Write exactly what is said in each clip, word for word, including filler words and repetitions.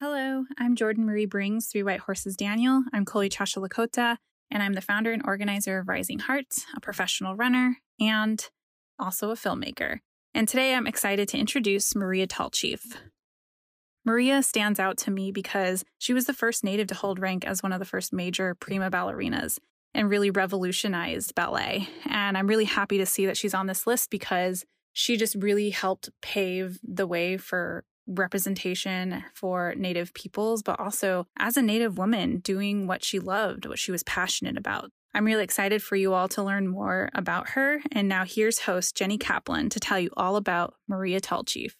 Hello, I'm Jordan Marie Brings, Three White Horses Daniel. I'm Koli Chasha Lakota, and I'm the founder and organizer of Rising Hearts, a professional runner, and also a filmmaker. And today I'm excited to introduce Maria Tallchief. Maria stands out to me because she was the first native to hold rank as one of the first major prima ballerinas and really revolutionized ballet. And I'm really happy to see that she's on this list because she just really helped pave the way for representation for Native peoples, but also as a Native woman doing what she loved, what she was passionate about. I'm really excited for you all to learn more about her. And now here's host Jenny Kaplan to tell you all about Maria Tallchief.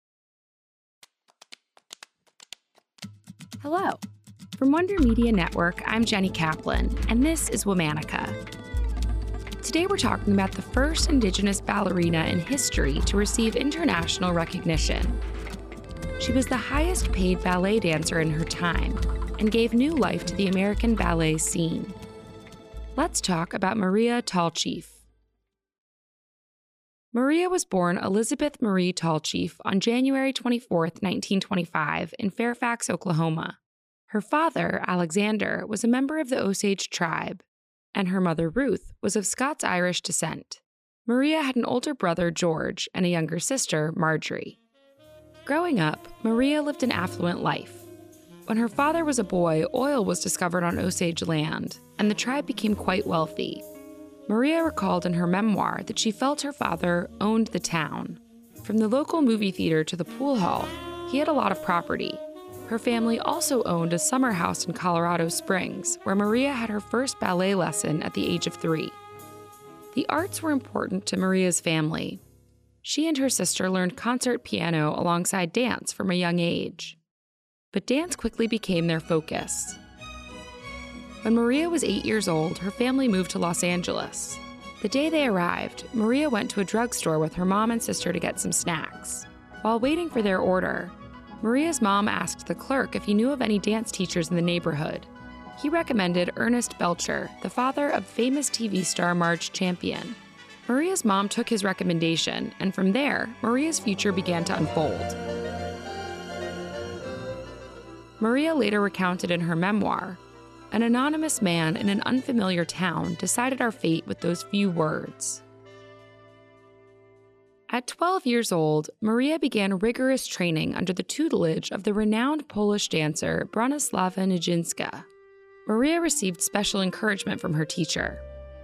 Hello. From Wonder Media Network, I'm Jenny Kaplan, and this is Womanica. Today we're talking about the first Indigenous ballerina in history to receive international recognition. She was the highest paid ballet dancer in her time and gave new life to the American ballet scene. Let's talk about Maria Tallchief. Maria was born Elizabeth Marie Tallchief on January twenty-fourth, nineteen twenty-five, in Fairfax, Oklahoma. Her father, Alexander, was a member of the Osage tribe, and her mother, Ruth, was of Scots-Irish descent. Maria had an older brother, George, and a younger sister, Marjorie. Growing up, Maria lived an affluent life. When her father was a boy, oil was discovered on Osage land, and the tribe became quite wealthy. Maria recalled in her memoir that she felt her father owned the town. From the local movie theater to the pool hall, he had a lot of property. Her family also owned a summer house in Colorado Springs, where Maria had her first ballet lesson at the age of three. The arts were important to Maria's family. She and her sister learned concert piano alongside dance from a young age. But dance quickly became their focus. When Maria was eight years old, her family moved to Los Angeles. The day they arrived, Maria went to a drugstore with her mom and sister to get some snacks. While waiting for their order, Maria's mom asked the clerk if he knew of any dance teachers in the neighborhood. He recommended Ernest Belcher, the father of famous T V star Marge Champion. Maria's mom took his recommendation, and from there, Maria's future began to unfold. Maria later recounted in her memoir, "An anonymous man in an unfamiliar town decided our fate with those few words." At twelve years old, Maria began rigorous training under the tutelage of the renowned Polish dancer Bronislawa Nijińska. Maria received special encouragement from her teacher.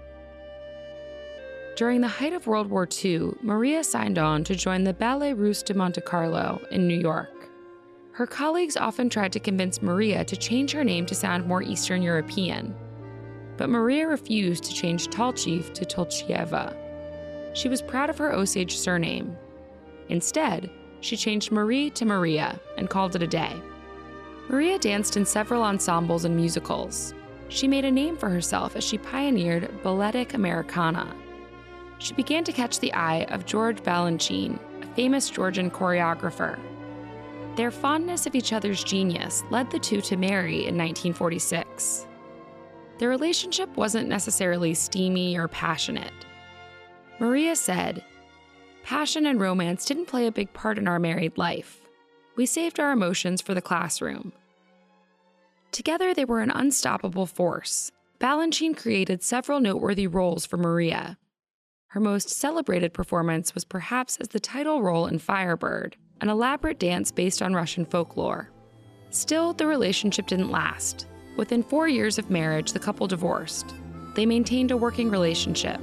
During the height of World War Two, Maria signed on to join the Ballet Russe de Monte Carlo in New York. Her colleagues often tried to convince Maria to change her name to sound more Eastern European, but Maria refused to change Tallchief to Tolchieva. She was proud of her Osage surname. Instead, she changed Marie to Maria and called it a day. Maria danced in several ensembles and musicals. She made a name for herself as she pioneered balletic Americana. She began to catch the eye of George Balanchine, a famous Georgian choreographer. Their fondness of each other's genius led the two to marry in nineteen forty-six. Their relationship wasn't necessarily steamy or passionate. Maria said, "Passion and romance didn't play a big part in our married life. We saved our emotions for the classroom." Together, they were an unstoppable force. Balanchine created several noteworthy roles for Maria. Her most celebrated performance was perhaps as the title role in Firebird, an elaborate dance based on Russian folklore. Still, the relationship didn't last. Within four years of marriage, the couple divorced. They maintained a working relationship.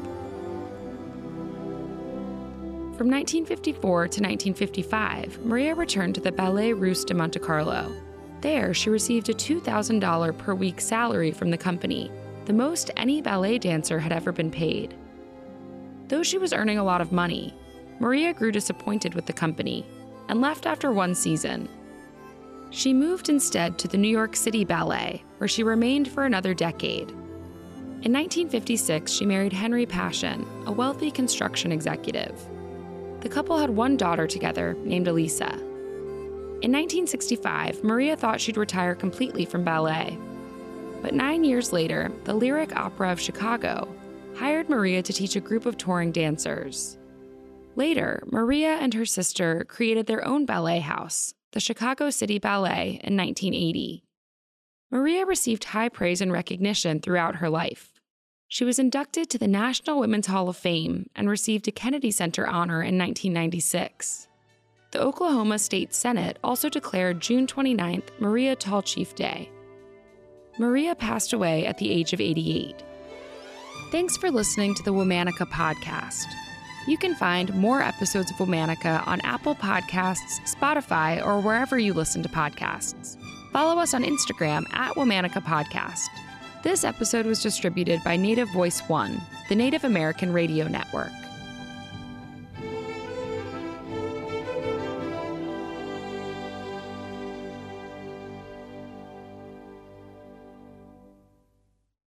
From nineteen fifty-four to nineteen fifty-five, Maria returned to the Ballet Russe de Monte Carlo. There, she received a two thousand dollars per week salary from the company, the most any ballet dancer had ever been paid. Though she was earning a lot of money, Maria grew disappointed with the company and left after one season. She moved instead to the New York City Ballet, where she remained for another decade. In nineteen fifty-six, she married Henry Passion, a wealthy construction executive. The couple had one daughter together named Elisa. In nineteen sixty-five, Maria thought she'd retire completely from ballet. But nine years later, the Lyric Opera of Chicago hired Maria to teach a group of touring dancers. Later, Maria and her sister created their own ballet house, the Chicago City Ballet, in nineteen eighty. Maria received high praise and recognition throughout her life. She was inducted to the National Women's Hall of Fame and received a Kennedy Center honor in nineteen ninety-six. The Oklahoma State Senate also declared June twenty-ninth Maria Tall Chief Day. Maria passed away at the age of eighty-eight. Thanks for listening to the Womanica podcast. You can find more episodes of Womanica on Apple Podcasts, Spotify, or wherever you listen to podcasts. Follow us on Instagram at Womanica Podcast. This episode was distributed by Native Voice One, the Native American Radio Network.